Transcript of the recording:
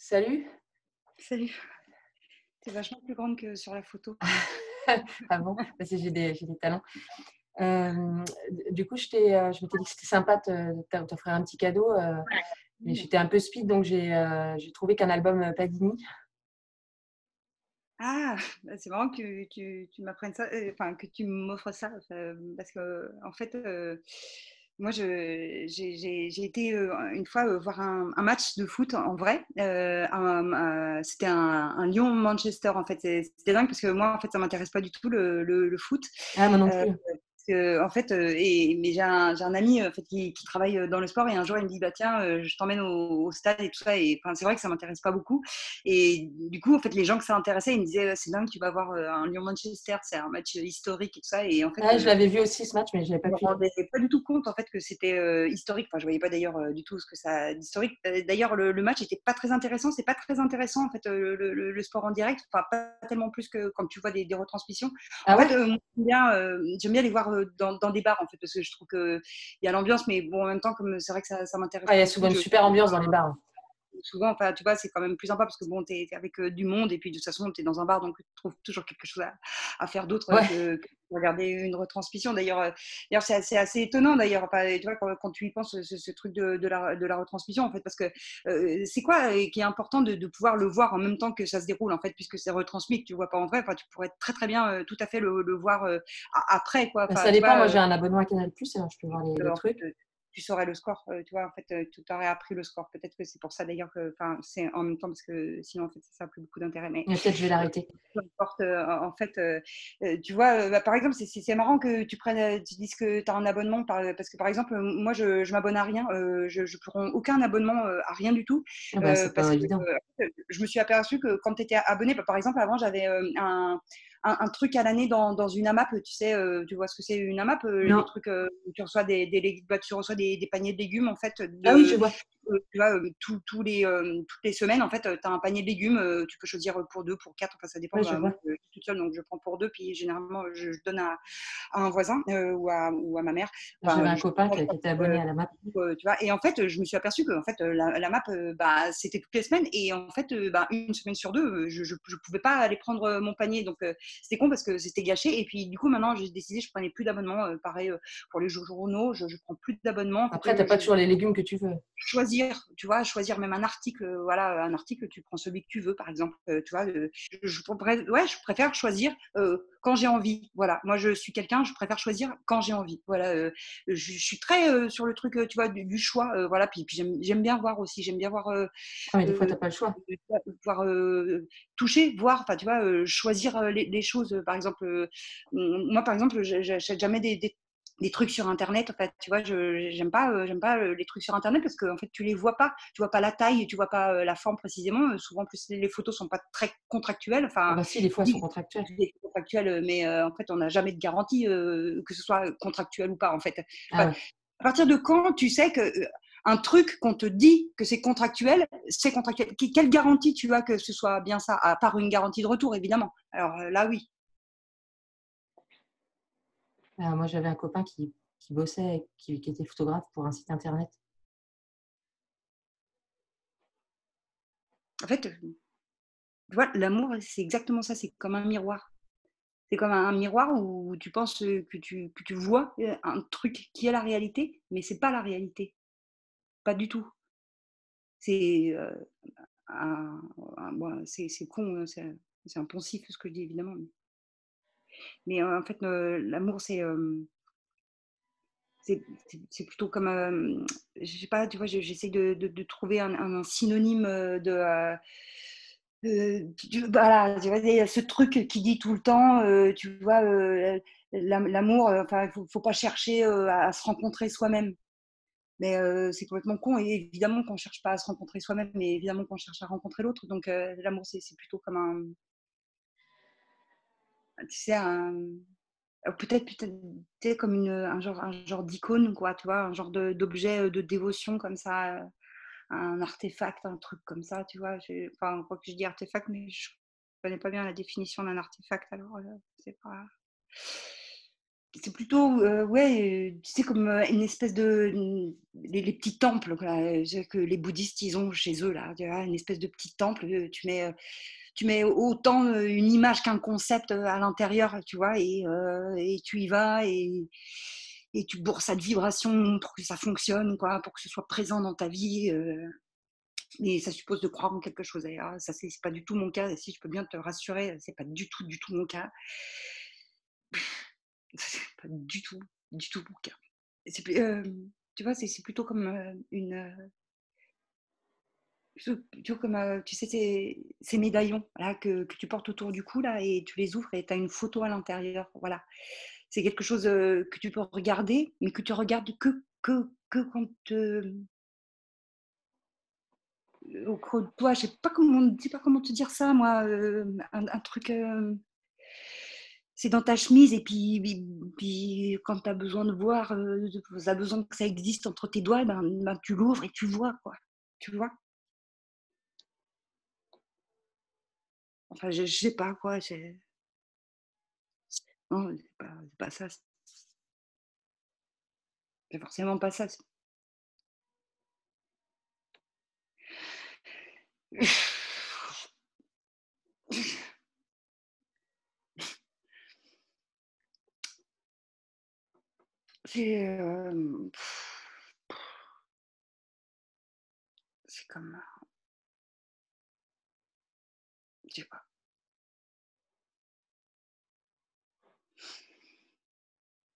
Salut. Salut, tu vachement plus grande que sur la photo. Ah bon? Parce que j'ai des talons. Du coup, je m'étais dit que c'était sympa de t'offrir un petit cadeau, mais Mmh. j'étais un peu speed, donc j'ai trouvé qu'un album, Panini. Ah! Bah, c'est marrant que tu m'apprennes ça, enfin que tu m'offres ça, parce qu'en fait, moi j'ai été, une fois, voir un match de foot en vrai, c'était un Lyon-Manchester en fait. C'était dingue parce que moi en fait ça m'intéresse pas du tout le foot. Ah, moi non Heu plus. En fait, mais j'ai un ami, en fait, qui travaille, dans le sport et un jour il me dit: «Bah tiens, je t'emmène au stade et tout ça» et enfin, c'est vrai que ça m'intéresse pas beaucoup et du coup, en fait, les gens que ça intéressait, ils me disaient: «C'est dingue, tu vas voir, un Lyon-Manchester, c'est un match, historique et tout ça» et en fait, Ah, je l'avais vu aussi ce match, mais je l'avais je pas me pu y aller. rendais pas du tout compte en fait que c'était, historique. Enfin, je voyais pas d'ailleurs, du tout ce que ça a d'historique. D'ailleurs le match était pas très intéressant. C'est pas très intéressant en fait, le sport en direct, enfin pas tellement plus que quand tu vois des retransmissions. Ah En fait, ouais? moi j'aime bien les voir, dans des bars en fait, parce que je trouve qu'il y a l'ambiance, mais bon en même temps comme c'est vrai que ça m'intéresse Ouais, il y pas a du tout, souvent une super ambiance dans les bars. souvent, enfin, tu vois, c'est quand même plus sympa parce que bon, tu es avec du monde et puis de toute façon, tu es dans un bar, donc tu trouves toujours quelque chose à faire d'autre Ouais. que regarder une retransmission. D'ailleurs c'est assez étonnant, d'ailleurs, enfin, tu vois, quand tu y penses, ce truc de la retransmission, en fait, parce que c'est quoi qui est important de pouvoir le voir en même temps que ça se déroule, en fait, puisque c'est retransmis, que tu vois pas en vrai, enfin, tu pourrais très très bien tout à fait le voir après, quoi. Bah, Enfin, ça tu dépend. vois, Moi, j'ai un abonnement à Canal+, alors je peux voir les en trucs. fait, tu saurais le score, tu vois? En fait, tu aurais appris le score. Peut-être que c'est pour ça d'ailleurs que enfin, c'est en même temps parce que sinon, en fait, ça a plus beaucoup d'intérêt, mais Mais peut-être je vais l'arrêter. peu importe, en fait, tu vois, bah, par exemple, c'est marrant que tu dises que tu as un abonnement parce que, par exemple, moi, je m'abonne à rien, je prends aucun abonnement, à rien du tout, Ah bah, c'est parce pas que, évident. en fait, je me suis aperçue que quand tu étais abonné, bah, par exemple, avant, j'avais, un truc à l'année dans une AMAP, tu sais, tu vois ce que c'est une AMAP? Les Non. trucs, où tu reçois tu reçois des paniers de légumes, en fait, Ah oui, je vois. tu vois, toutes les semaines, en fait, tu as un panier de légumes, tu peux choisir, pour 2 pour 4 enfin ça dépend. Ouais, je Bah, moi, vois. je suis toute seule, donc je prends pour 2 puis généralement, je donne à un voisin, ou à ma mère. J'avais Enfin, un je copain partage qui pas, était abonné à la MAP. tu vois? Et en fait, je me suis aperçue qu'en fait, la MAP, bah, c'était toutes les semaines et en fait, bah, 1 semaine sur 2, je pouvais pas aller prendre, mon panier donc c'était con parce que c'était gâché et puis du coup, maintenant, j'ai décidé, je prenais plus d'abonnement, pareil, pour les journaux, je prends plus d'abonnement. En fait, Après, tu as pas je toujours les légumes que tu veux. choisir, tu vois? Choisir même un article, voilà, un article, tu prends celui que tu veux, par exemple, tu vois? Je préfère choisir, quand j'ai envie, voilà. Moi, je suis quelqu'un, je préfère choisir quand j'ai envie, voilà, je suis très, sur le truc, tu vois? Du choix, voilà, puis j'aime bien voir aussi, j'aime bien voir, Ouais, mais des fois, tu heu, as pas le choix. voir, toucher, voir, enfin, tu vois? Choisir, les choses, par exemple, moi, par exemple, j'achète jamais des trucs sur internet, en fait, tu vois? J'aime pas, les trucs sur internet parce qu'en fait, tu les vois pas. Tu vois pas la taille, tu vois pas, la forme précisément. Souvent, en plus, les photos sont pas très contractuelles. Ah Enfin, bah si, des fois, elles sont oui, contractuelles. c'est contractuel, mais en fait, on n'a jamais de garantie, que ce soit contractuel ou pas, en fait. Ah Enfin, ouais. à partir de quand tu sais que, un truc qu'on te dit que c'est contractuel, c'est contractuel? Quelle garantie tu as que ce soit bien ça? À part une garantie de retour, évidemment. Alors, là, oui. Moi, j'avais un copain qui bossait, qui était photographe pour un site internet. En fait, tu vois, l'amour, c'est exactement ça, c'est comme un miroir. C'est comme un miroir où tu penses, que tu vois, un truc qui est la réalité, mais c'est pas la réalité, pas du tout. C'est, bon, c'est con, hein, c'est un poncif ce que je dis évidemment, mais en fait, l'amour c'est plutôt comme, je sais pas, tu vois, j'essaie de trouver un synonyme, voilà, tu vois, il y a ce truc qui dit tout le temps, tu vois, l'amour, enfin, il faut pas chercher, à se rencontrer soi-même. Mais c'est complètement con et évidemment qu'on cherche pas à se rencontrer soi-même, mais évidemment qu'on cherche à rencontrer l'autre. Donc l'amour, c'est plutôt comme tu sais, peut-être, tu sais, comme un genre d'icône, quoi, tu vois? Un genre d'objet, de dévotion comme ça, un artefact, un truc comme ça, tu vois? Enfin, quoi que je dis artefact, mais je connais pas bien la définition d'un artefact, alors c'est pas C'est plutôt, ouais, tu sais, comme une espèce de les petits temples quoi, que les bouddhistes ils ont chez eux là, tu vois, une espèce de petit temple. Tu mets autant une image qu'un concept à l'intérieur, tu vois, et tu y vas et tu bourres ça de vibrations pour que ça fonctionne, quoi, pour que ce soit présent dans ta vie. Mais ça suppose de croire en quelque chose. Et ça, c'est pas du tout mon cas. Et si je peux bien te rassurer, c'est pas du tout mon cas. C'est pas du tout mon cas. C'est, tu vois, c'est plutôt comme plutôt comme, tu sais, ces médaillons là, que tu portes autour du cou là, et tu les ouvres et tu as une photo à l'intérieur. Voilà. C'est quelque chose que tu peux regarder, mais que tu regardes que quand au creux de toi. Je sais pas comment, je sais pas comment te dire ça, moi. Un truc. C'est dans ta chemise et puis quand tu as besoin de voir, tu as besoin que ça existe entre tes doigts, ben, tu l'ouvres et tu vois quoi. Tu vois. Enfin, je sais pas quoi. Non, c'est pas ça. C'est forcément pas ça. C'est c'est comme, je sais pas.